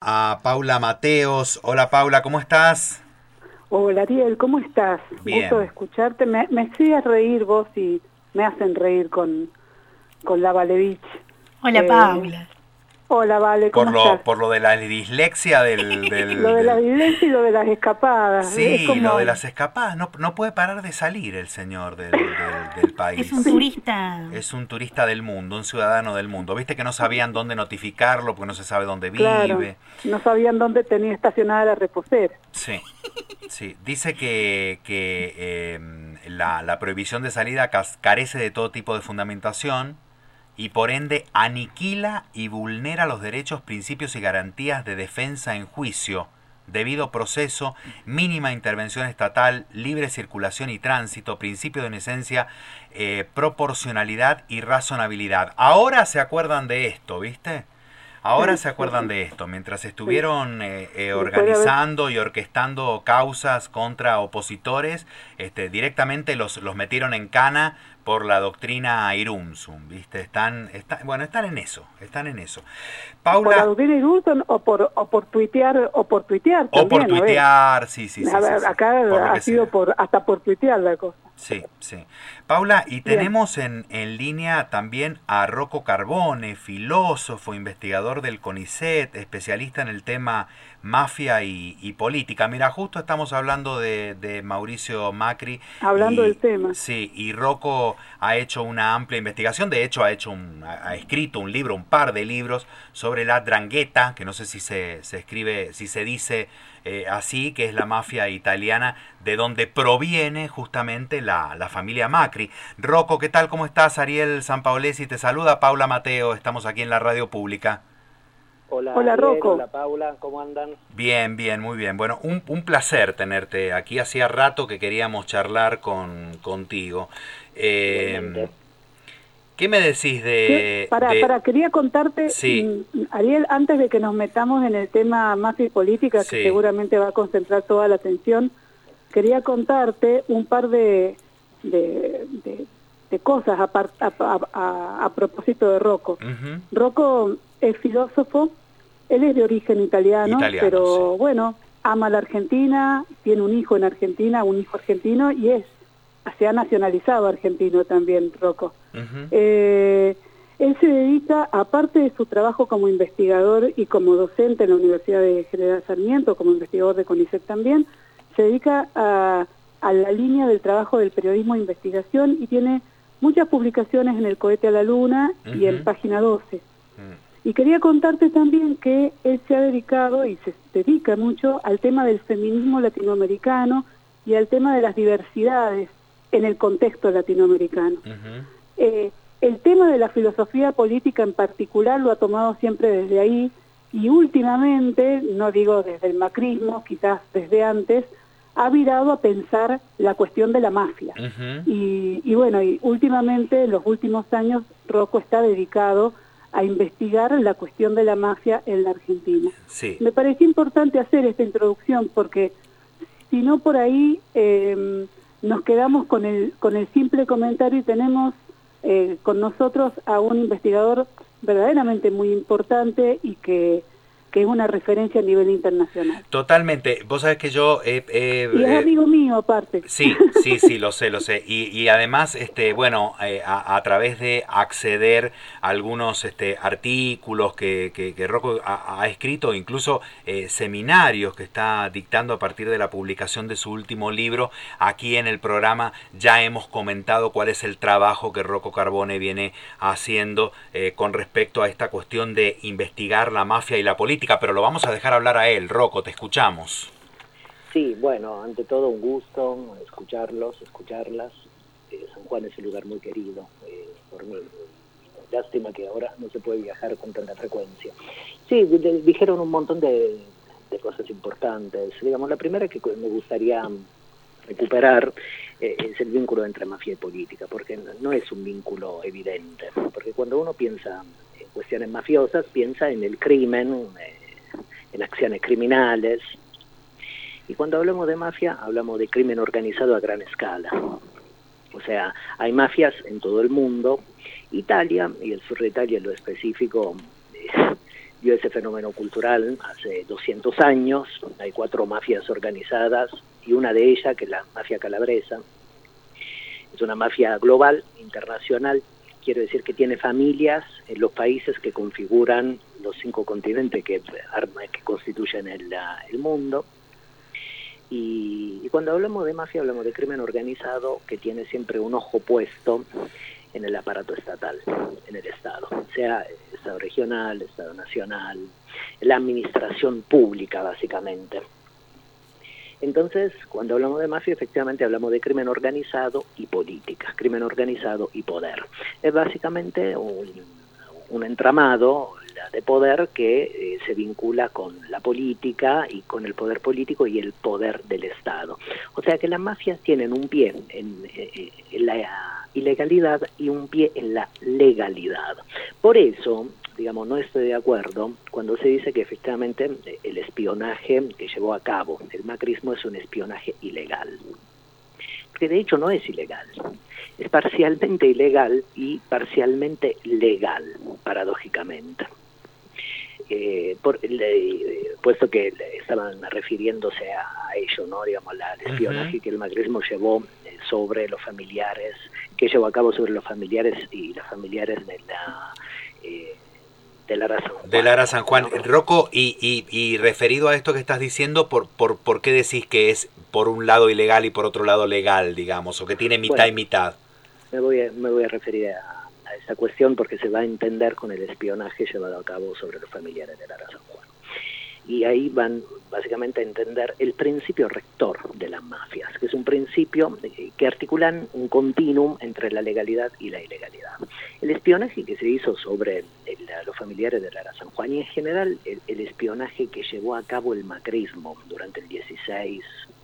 a Paula Mateos. Hola Paula, ¿cómo estás? Hola Ariel, ¿cómo estás? Bien. Gusto de escucharte. Me hacías reír vos y me hacen reír con la Valevich. Hola Paula. Hola Vale, ¿cómo estás? Por lo de la dislexia Lo de la dislexia y lo de las escapadas. Sí, es como... lo de las escapadas. No puede parar de salir el señor del país. Es un turista. Es un turista del mundo, un ciudadano del mundo. Viste que no sabían dónde notificarlo porque no se sabe dónde vive. Claro, no sabían dónde tenía estacionada la reposera. Sí, sí. Dice que la prohibición de salida carece de todo tipo de fundamentación y por ende aniquila y vulnera los derechos, principios y garantías de defensa en juicio, debido proceso, mínima intervención estatal, libre circulación y tránsito, principio de inocencia, proporcionalidad y razonabilidad. Ahora se acuerdan de esto, ¿viste? Ahora se acuerdan de esto, mientras estuvieron organizando y orquestando causas contra opositores, directamente los metieron en cana por la doctrina Irumsum, ¿viste? Están en eso. Paula, ¿Por la doctrina Irumsum o por tuitear también? O por tuitear, sí. Acá ha sido hasta por tuitear la cosa. Sí. Paula, y tenemos en línea también a Rocco Carbone, filósofo, investigador del CONICET, especialista en el tema mafia y política. Mira, justo estamos hablando de Mauricio Macri. Hablando del tema. Sí, y Rocco ha hecho una amplia investigación, de hecho ha escrito un libro, un par de libros sobre la 'ndrangheta, que no sé si se escribe, si se dice así, que es la mafia italiana, de donde proviene justamente la familia Macri. Rocco, ¿qué tal? ¿Cómo estás? Ariel Sanpaolesi te saluda, Paula Mateo, estamos aquí en la radio pública. Hola Ariel, Rocco. Hola Paula, ¿cómo andan? Bien, muy bien. Bueno, un placer tenerte aquí. Hacía rato que queríamos charlar contigo. ¿Qué me decís quería contarte, sí. Ariel, antes de que nos metamos en el tema mafia y política, sí, que seguramente va a concentrar toda la atención, quería contarte un par de cosas a propósito de Rocco. Uh-huh. Rocco es filósofo, él es de origen italiano, pero sí. bueno, ama la Argentina, tiene un hijo en Argentina, un hijo argentino, y se ha nacionalizado argentino también, Rocco. Uh-huh. Él se dedica, aparte de su trabajo como investigador y como docente en la Universidad de General Sarmiento, como investigador de CONICET también, se dedica a la línea del trabajo del periodismo de investigación y tiene muchas publicaciones en El Cohete a la Luna uh-huh. y en Página 12. Y quería contarte también que él se ha dedicado y se dedica mucho al tema del feminismo latinoamericano y al tema de las diversidades en el contexto latinoamericano. Uh-huh. El tema de la filosofía política en particular lo ha tomado siempre desde ahí y últimamente, no digo desde el macrismo, quizás desde antes, ha virado a pensar la cuestión de la mafia. Uh-huh. Y bueno, y últimamente, en los últimos años, Rocco está dedicado a investigar la cuestión de la mafia en la Argentina. Sí. Me pareció importante hacer esta introducción porque si no por ahí nos quedamos con el simple comentario y tenemos con nosotros a un investigador verdaderamente muy importante y que es una referencia a nivel internacional. Totalmente. Vos sabés que yo... y es amigo mío, aparte. Sí, lo sé. Y además, a través de acceder a algunos artículos que Rocco ha escrito, incluso seminarios que está dictando a partir de la publicación de su último libro, aquí en el programa ya hemos comentado cuál es el trabajo que Rocco Carbone viene haciendo con respecto a esta cuestión de investigar la mafia y la política. Pero lo vamos a dejar hablar a él. Rocco, te escuchamos. Sí, bueno, ante todo un gusto escucharlas. San Juan es un lugar muy querido por mí. Lástima que ahora no se puede viajar con tanta frecuencia. Sí, dijeron un montón de cosas importantes. Digamos, la primera que me gustaría recuperar es el vínculo entre mafia y política, porque no es un vínculo evidente. Porque cuando uno piensa en cuestiones mafiosas, piensa en el crimen, en acciones criminales. Y cuando hablamos de mafia, hablamos de crimen organizado a gran escala. O sea, hay mafias en todo el mundo. Italia, y el sur de Italia en lo específico, vio ese fenómeno cultural hace 200 años. Hay 4 mafias organizadas y una de ellas, que es la mafia calabresa, es una mafia global, internacional. Quiero decir que tiene familias en los países que configuran los 5 continentes que constituyen el mundo. Y cuando hablamos de mafia, hablamos de crimen organizado que tiene siempre un ojo puesto en el aparato estatal, en el Estado, sea Estado regional, Estado nacional, la administración pública, básicamente. Entonces, cuando hablamos de mafia, efectivamente hablamos de crimen organizado y política, crimen organizado y poder. Es básicamente un entramado de poder que se vincula con la política y con el poder político y el poder del Estado. O sea que las mafias tienen un pie en la ilegalidad y un pie en la legalidad. Por eso, digamos, no estoy de acuerdo cuando se dice que efectivamente el espionaje que llevó a cabo el macrismo es un espionaje ilegal. Porque de hecho no es ilegal. Es parcialmente ilegal y parcialmente legal, paradójicamente. Puesto que estaban refiriéndose a ello, ¿no? Digamos, al espionaje que el macrismo llevó sobre los familiares, que llevó a cabo sobre los familiares y las familiares de Lara San Juan. De Lara San Juan. ¿No? Rocco, y referido a esto que estás diciendo, ¿por qué decís que es por un lado ilegal y por otro lado legal, digamos, o que tiene mitad y mitad? Me voy a referir a esa cuestión porque se va a entender con el espionaje llevado a cabo sobre los familiares de Lara San Juan. Y ahí van básicamente a entender el principio rector de las mafias, que es un principio que articulan un continuum entre la legalidad y la ilegalidad. El espionaje que se hizo sobre los familiares de Lara San Juan y en general el espionaje que llevó a cabo el macrismo durante el 16,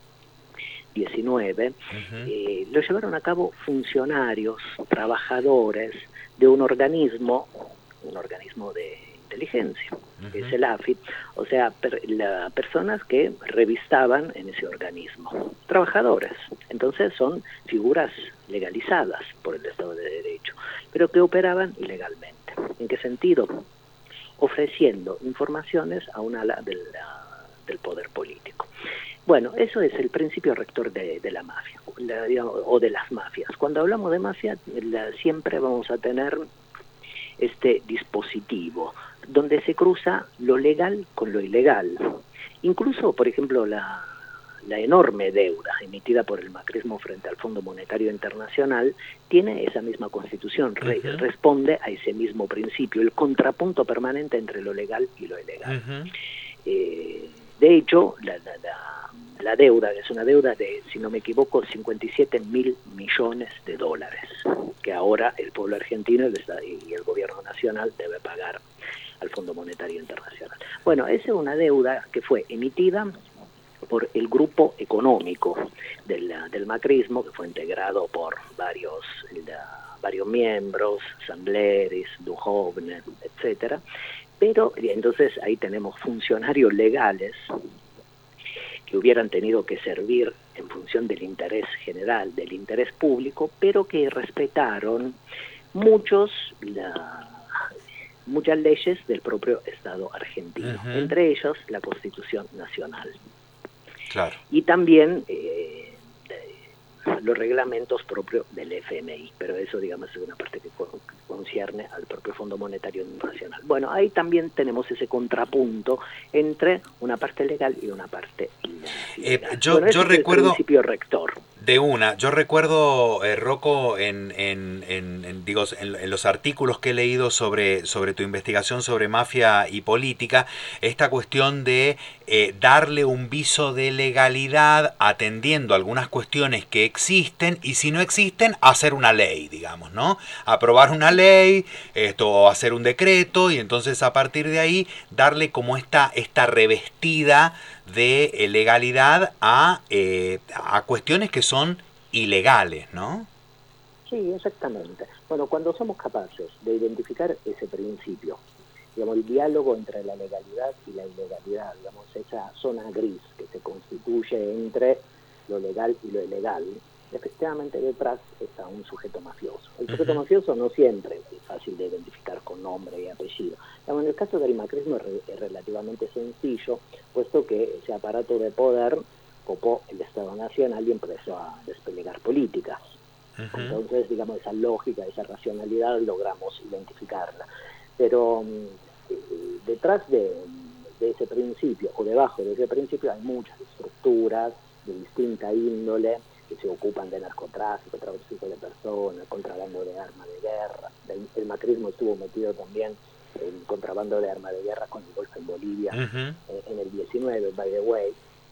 19, lo llevaron a cabo funcionarios, trabajadores de un organismo de inteligencia, que es el AFIP, o sea, personas que revistaban en ese organismo, trabajadores. Entonces son figuras legalizadas por el Estado de Derecho, pero que operaban ilegalmente. ¿En qué sentido? Ofreciendo informaciones a un ala del poder político. Bueno, eso es el principio rector de la mafia, o de las mafias. Cuando hablamos de mafia, siempre vamos a tener este dispositivo, donde se cruza lo legal con lo ilegal. Incluso, por ejemplo, la enorme deuda emitida por el macrismo frente al Fondo Monetario Internacional tiene esa misma constitución, responde a ese mismo principio, el contrapunto permanente entre lo legal y lo ilegal. De hecho, la deuda es una deuda de, si no me equivoco, 57.000 millones de dólares, que ahora el pueblo argentino y el gobierno nacional debe pagar al Fondo Monetario Internacional. Bueno, esa es una deuda que fue emitida por el grupo económico del macrismo, que fue integrado por varios miembros, Sandleris, Duhovne, etcétera. Pero entonces ahí tenemos funcionarios legales que hubieran tenido que servir en función del interés general, del interés público, pero que respetaron muchas leyes del propio Estado argentino, entre ellos la Constitución Nacional. Claro. Y también los reglamentos propios del FMI, pero eso, digamos, es una parte que concierne al propio Fondo Monetario Internacional. Bueno, ahí también tenemos ese contrapunto entre una parte legal y una parte ilegal. Yo recuerdo el principio rector. Yo recuerdo, Rocco, en los artículos que he leído sobre tu investigación sobre mafia y política, esta cuestión de darle un viso de legalidad atendiendo algunas cuestiones que existen, y si no existen, hacer una ley, digamos, ¿no? Aprobar una ley, o hacer un decreto, y entonces a partir de ahí darle como esta revestida de legalidad a cuestiones que son ilegales, ¿no? Sí, exactamente. Bueno, cuando somos capaces de identificar ese principio, digamos, el diálogo entre la legalidad y la ilegalidad, digamos, esa zona gris que se constituye entre lo legal y lo ilegal, efectivamente detrás está un sujeto mafioso. El sujeto mafioso no siempre es fácil de identificar con nombre y apellido. En el caso del macrismo es relativamente sencillo, puesto que ese aparato de poder copó el Estado Nacional y empezó a desplegar políticas. Entonces, digamos, esa lógica, esa racionalidad logramos identificarla. Pero detrás de ese principio, o debajo de ese principio, hay muchas estructuras de distinta índole que se ocupan de narcotráfico, tráfico de personas, contrabando de armas de guerra. El macrismo estuvo metido también en contrabando de armas de guerra con el golpe en Bolivia en el 19, by the way.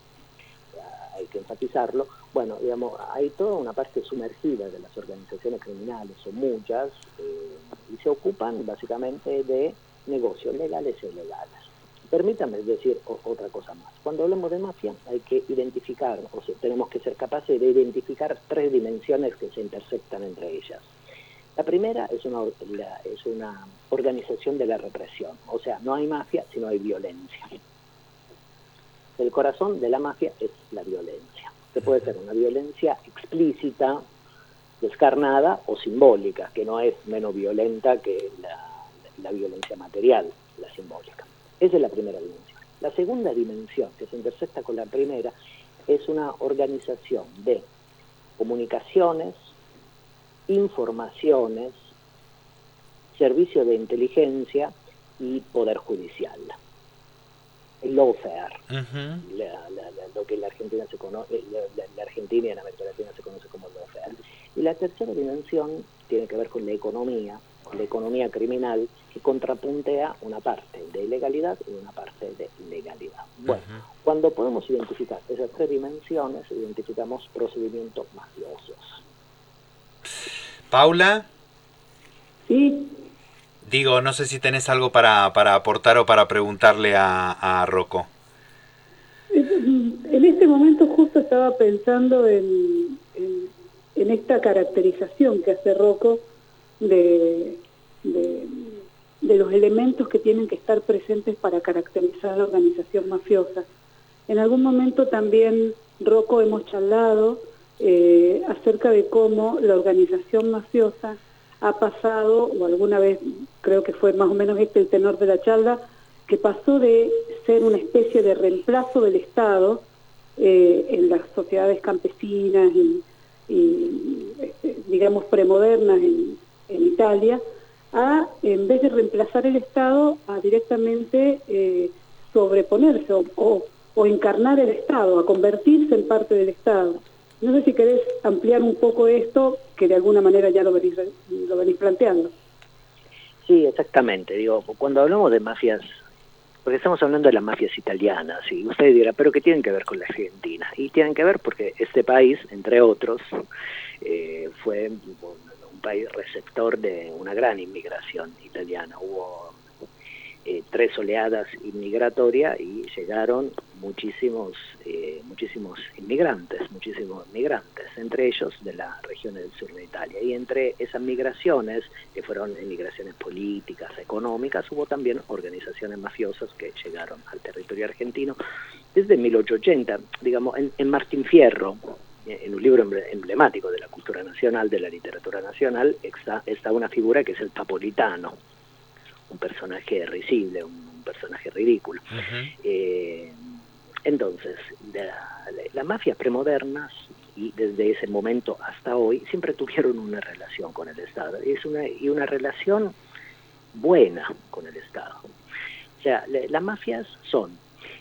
Hay que enfatizarlo. Bueno, digamos, hay toda una parte sumergida de las organizaciones criminales, son muchas, y se ocupan básicamente de negocios legales e ilegales. Permítame decir otra cosa más. Cuando hablamos de mafia hay que identificar, o sea, tenemos que ser capaces de identificar 3 dimensiones que se intersectan entre ellas. La primera es una organización de la represión, o sea, no hay mafia si no hay violencia. El corazón de la mafia es la violencia. Que puede ser una violencia explícita, descarnada o simbólica, que no es menos violenta que la violencia material, la simbólica. Esa es la primera dimensión. La segunda dimensión, que se intersecta con la primera, es una organización de comunicaciones, informaciones, servicio de inteligencia y poder judicial. El lawfare, lo que en la Argentina se conoce, la Argentina y en América Latina se conoce como lawfare. Y la tercera dimensión tiene que ver con la economía criminal, que contrapuntea una parte de ilegalidad y una parte de legalidad. Bueno, cuando podemos identificar esas 3 dimensiones, identificamos procedimientos mafiosos. Paula. Sí. Digo, no sé si tenés algo para aportar o para preguntarle a Rocco. En este momento justo estaba pensando en esta caracterización que hace Rocco de los elementos que tienen que estar presentes para caracterizar la organización mafiosa. En algún momento también, Rocco, hemos charlado acerca de cómo la organización mafiosa ha pasado, o alguna vez creo que fue más o menos el tenor de la charla, que pasó de ser una especie de reemplazo del Estado en las sociedades campesinas y digamos premodernas en Italia, a, en vez de reemplazar el Estado, a directamente sobreponerse o encarnar el Estado, a convertirse en parte del Estado. No sé si querés ampliar un poco esto, que de alguna manera ya lo venís planteando. Sí, exactamente. Digo, cuando hablamos de mafias, porque estamos hablando de las mafias italianas, y usted dirá, ¿pero qué tienen que ver con la Argentina? Y tienen que ver porque este país, entre otros, fue un país receptor de una gran inmigración italiana. Hubo 3 oleadas inmigratorias y llegaron muchísimos inmigrantes, entre ellos de las regiones del sur de Italia. Y entre esas migraciones, que fueron migraciones políticas, económicas, hubo también organizaciones mafiosas que llegaron al territorio argentino desde 1880. Digamos, en Martín Fierro, en un libro emblemático de la cultura nacional, de la literatura nacional, está una figura que es el Papolitano, un personaje risible, un personaje ridículo. Entonces, las mafias premodernas, y desde ese momento hasta hoy, siempre tuvieron una relación con el Estado, y una relación buena con el Estado. O sea, las mafias son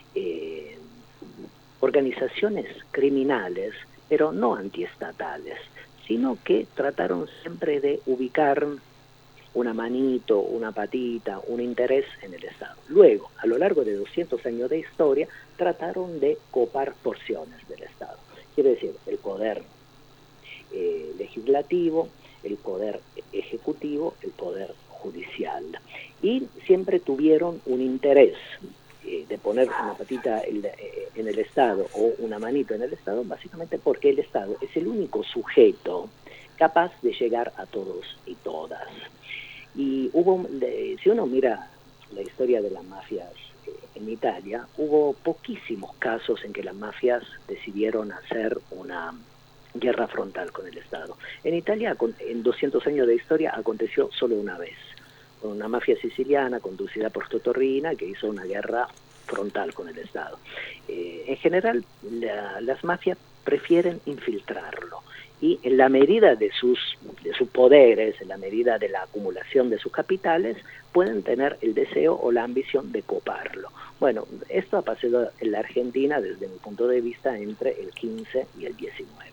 organizaciones criminales, pero no antiestatales, sino que trataron siempre de ubicar una manito, una patita, un interés en el Estado. Luego, a lo largo de 200 años de historia, trataron de copar porciones del Estado. Quiere decir, el poder legislativo, el poder ejecutivo, el poder judicial. Y siempre tuvieron un interés de poner una patita en el Estado o una manito en el Estado, básicamente porque el Estado es el único sujeto capaz de llegar a todos y todas. Y si uno mira la historia de las mafias en Italia, hubo poquísimos casos en que las mafias decidieron hacer una guerra frontal con el Estado. En Italia, en 200 años de historia, aconteció solo una vez, con una mafia siciliana conducida por Totò Riina, que hizo una guerra frontal con el Estado. En general, las mafias prefieren infiltrarlo, y en la medida de sus poderes, en la medida de la acumulación de sus capitales, pueden tener el deseo o la ambición de coparlo. Bueno, esto ha pasado en la Argentina, desde mi punto de vista, entre el 15 y el 19.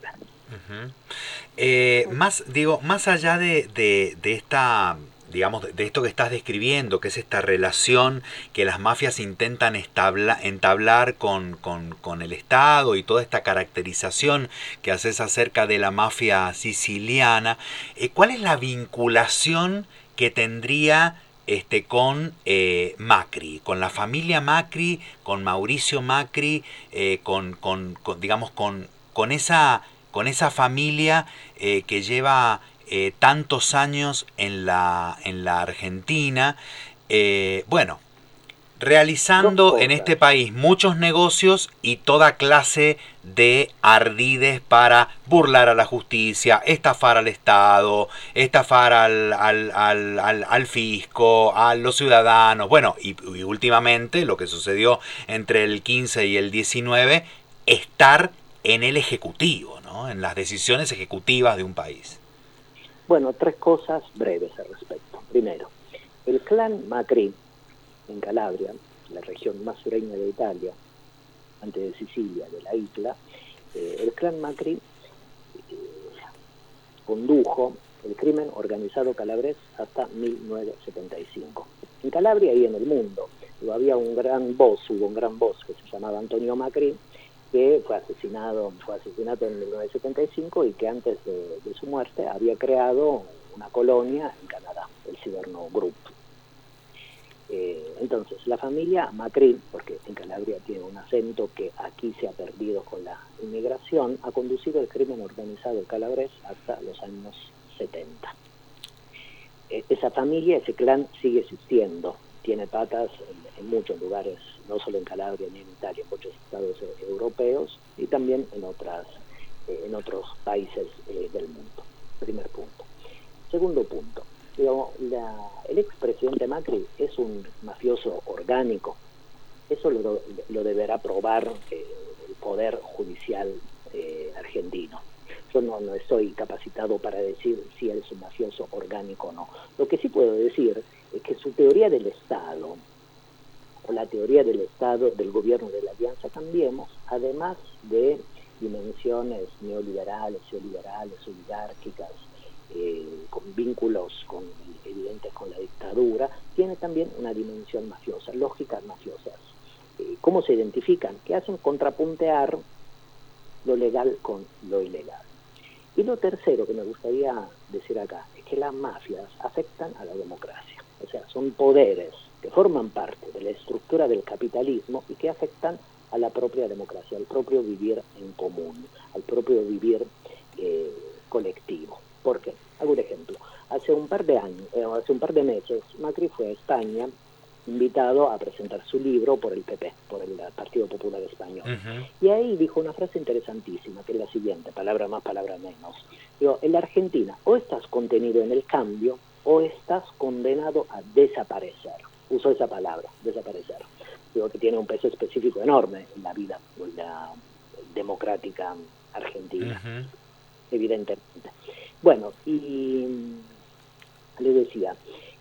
Más allá de esta, digamos, de esto que estás describiendo, que es esta relación que las mafias intentan entablar con el Estado, y toda esta caracterización que haces acerca de la mafia siciliana, ¿cuál es la vinculación que tendría con Macri, con la familia Macri, con Mauricio Macri, digamos, con esa familia que lleva tantos años en la Argentina, realizando en este país muchos negocios y toda clase de ardides para burlar a la justicia, estafar al Estado, estafar al fisco, a los ciudadanos, y últimamente lo que sucedió entre el 15 y el 19, estar en el Ejecutivo, ¿no? En las decisiones ejecutivas de un país. Bueno, 3 cosas breves al respecto. Primero, el clan Macri en Calabria, la región más sureña de Italia, antes de Sicilia, de la isla, el clan Macri condujo el crimen organizado calabrés hasta 1975. En Calabria y en el mundo, hubo un gran boss que se llamaba Antonio Macri, que fue asesinato en 1975, y que antes de su muerte había creado una colonia en Canadá, el Ciberno Group. Entonces, la familia Macri, porque en Calabria tiene un acento que aquí se ha perdido con la inmigración, ha conducido el crimen organizado calabrés hasta los años 70. Esa familia, ese clan sigue existiendo, tiene patas en muchos lugares, no solo en Calabria ni en Italia, en muchos estados europeos y también en otros países del mundo. Primer punto. Segundo punto. El expresidente Macri es un mafioso orgánico. Eso lo deberá probar el Poder Judicial argentino. Yo no estoy capacitado para decir si él es un mafioso orgánico o no. Lo que sí puedo decir es que su teoría del Estado, o la teoría del Estado del gobierno de la Alianza Cambiemos, además de dimensiones neoliberales, oligárquicas, con vínculos evidentes con la dictadura, tiene también una dimensión mafiosa, lógicas mafiosas. ¿Cómo se identifican? Que hacen contrapuntear lo legal con lo ilegal. Y lo tercero que me gustaría decir acá es que las mafias afectan a la democracia. O sea, son poderes que forman parte de la estructura del capitalismo y que afectan a la propia democracia, al propio vivir en común, al propio vivir colectivo. ¿Por qué? Hago un ejemplo. Hace un par de meses, Macri fue a España invitado a presentar su libro por el PP, por el Partido Popular Español. Uh-huh. Y ahí dijo una frase interesantísima, que es la siguiente, palabra más, palabra menos. En la Argentina, o estás contenido en el cambio, o estás condenado a desaparecer. Usó esa palabra, desaparecer. Que tiene un peso específico enorme en la vida democrática argentina, uh-huh, evidentemente. Bueno, y le decía,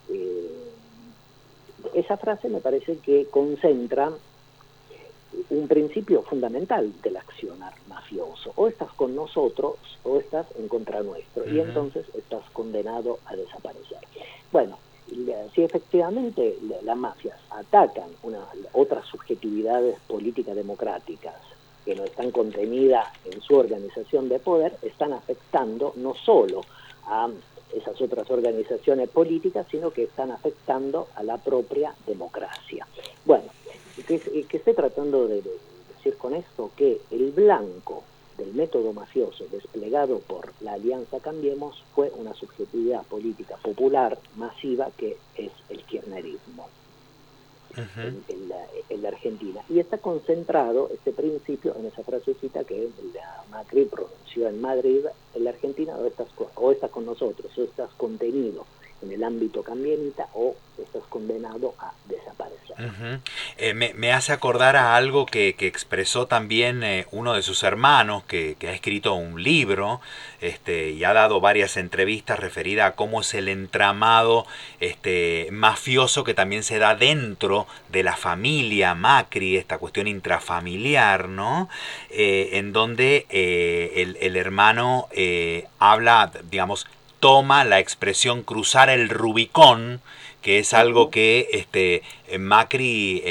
esa frase me parece que concentra un principio fundamental del accionar mafioso. O estás con nosotros o estás en contra nuestro, uh-huh, y entonces estás condenado a desaparecer. Bueno, si efectivamente las mafias atacan otras subjetividades políticas democráticas que no están contenidas en su organización de poder, están afectando no solo a esas otras organizaciones políticas, sino que están afectando a la propia democracia. Bueno, ¿qué estoy tratando de decir con esto? Que el blanco del método mafioso desplegado por la Alianza Cambiemos fue una subjetividad política popular masiva que es el kirchnerismo. en la Argentina. Y está concentrado este principio en esa frasecita que la Macri pronunció en Madrid: en la Argentina o estás con nosotros, o estás contenido en el ámbito cambienita, o estás condenado a desaparecer. Me hace acordar a algo que expresó también uno de sus hermanos, que ha escrito un libro y ha dado varias entrevistas referidas a cómo es el entramado mafioso que también se da dentro de la familia Macri, esta cuestión intrafamiliar, ¿no? En donde el hermano habla, digamos, toma la expresión cruzar el Rubicón, que es algo que Macri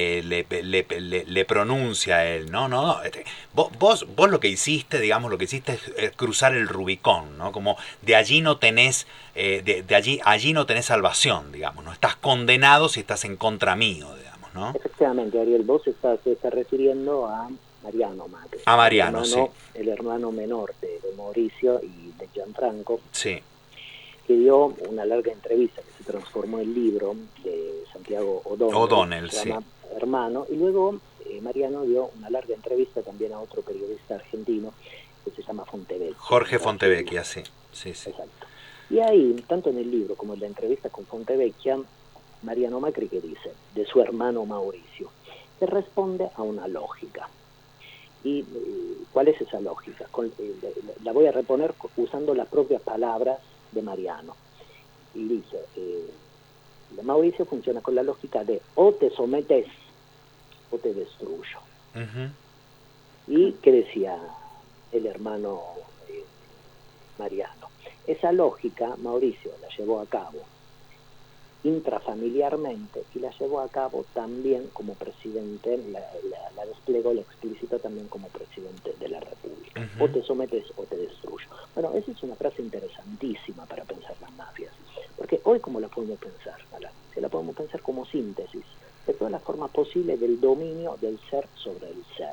le pronuncia a él, ¿no? Vos lo que hiciste, digamos, es cruzar el Rubicón, ¿no? Como de allí no tenés, allí no tenés salvación, digamos, ¿no? Estás condenado si estás en contra mío, digamos, ¿no? Efectivamente, Ariel, vos se está refiriendo a Mariano Macri. A Mariano, sí. El hermano menor de Mauricio y de Gianfranco. Sí. Que dio una larga entrevista que se transformó en libro de Santiago O'Donnell, se llama Hermano, y luego Mariano dio una larga entrevista también a otro periodista argentino que se llama Fontevecchia. Jorge Fontevecchia, sí. Exacto. Y ahí, tanto en el libro como en la entrevista con Fontevecchia, Mariano Macri, que dice de su hermano Mauricio, que responde a una lógica. ¿Y cuál es esa lógica? La voy a reponer usando las propias palabras de Mariano. Y dice, Mauricio funciona con la lógica de o te sometes o te destruyo. ¿Y qué decía el hermano Mariano? Esa lógica Mauricio la llevó a cabo intrafamiliarmente y la llevó a cabo también como presidente, la desplegó, la explicitó también como presidente de la República. O te sometes o te destruyo. Bueno, esa es una frase interesantísima para pensar las mafias, porque hoy ¿cómo la podemos pensar? Se la podemos pensar como síntesis de todas las formas posibles del dominio del ser sobre el ser.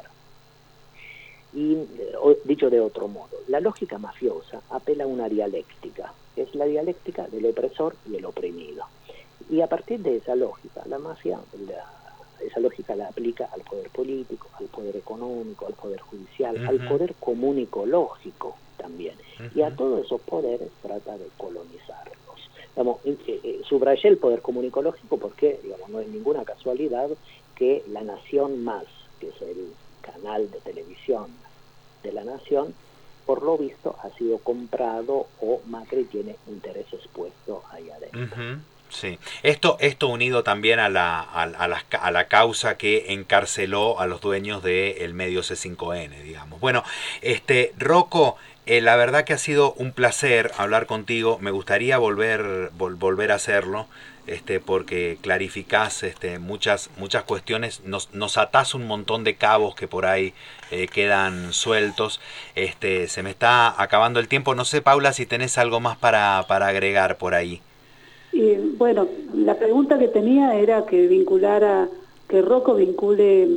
Y dicho de otro modo, la lógica mafiosa apela a una dialéctica, es la dialéctica del opresor y el oprimido. Y a partir de esa lógica, la mafia, esa lógica la aplica al poder político, al poder económico, al poder judicial, al poder comunicológico también. Y a todos esos poderes trata de colonizarlos. Digamos, subrayé el poder comunicológico porque, digamos, no es ninguna casualidad que La Nación Más, que es el canal de televisión de La Nación, por lo visto ha sido comprado o Macri tiene intereses puestos ahí adentro. Sí, esto unido también a la causa que encarceló a los dueños del medio C5N, digamos. Bueno, Rocco, la verdad que ha sido un placer hablar contigo. Me gustaría volver a hacerlo, porque clarificás muchas cuestiones, nos atás un montón de cabos que por ahí quedan sueltos. Se me está acabando el tiempo. No sé, Paula, si tenés algo más para agregar por ahí. Bueno, la pregunta que tenía era que Rocco vincule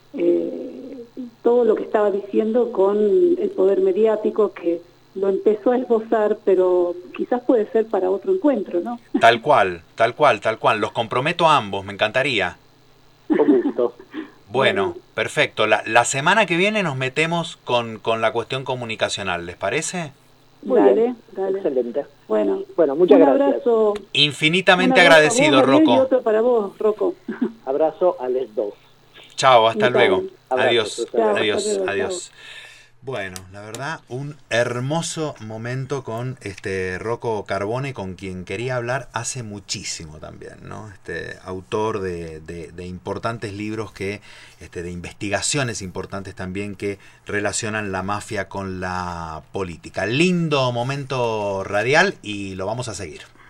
todo lo que estaba diciendo con el poder mediático, que lo empezó a esbozar, pero quizás puede ser para otro encuentro, ¿no? Tal cual. Los comprometo a ambos, me encantaría. Con gusto. Bueno, perfecto. La semana que viene nos metemos con la cuestión comunicacional, ¿les parece? Dale. Excelente. Bueno, muchas gracias. Abrazo. Infinitamente agradecido, vos, Gabriel, Rocco. Y otro para vos, Rocco. Abrazo a les dos. Chao, hasta luego. Abrazo, Adiós. Bueno, la verdad, un hermoso momento con Rocco Carbone, con quien quería hablar hace muchísimo también, ¿no? Autor de importantes libros de investigaciones importantes también que relacionan la mafia con la política. Lindo momento radial y lo vamos a seguir.